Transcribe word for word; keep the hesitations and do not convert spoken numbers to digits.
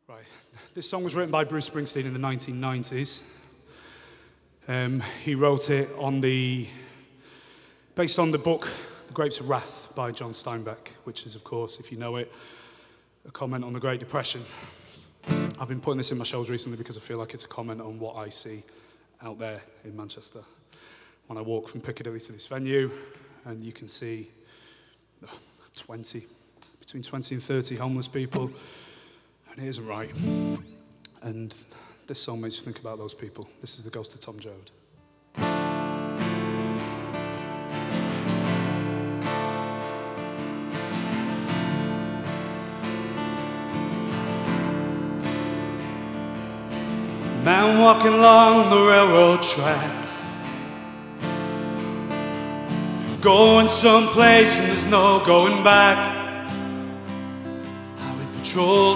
Right, this song was written by Bruce Springsteen in the nineteen nineties. Um, he wrote it on the, based on the book The Grapes of Wrath by John Steinbeck, which is, of course, if you know it, a comment on the Great Depression. I've been putting this in my shows recently because I feel like it's a comment on what I see out there in Manchester. When I walk from Piccadilly to this venue, and you can see twenty, between twenty and thirty homeless people, and it isn't right. And this song makes you think about those people. This is The Ghost of Tom Joad. Man walking along the railroad track, going someplace and there's no going back. Highway patrol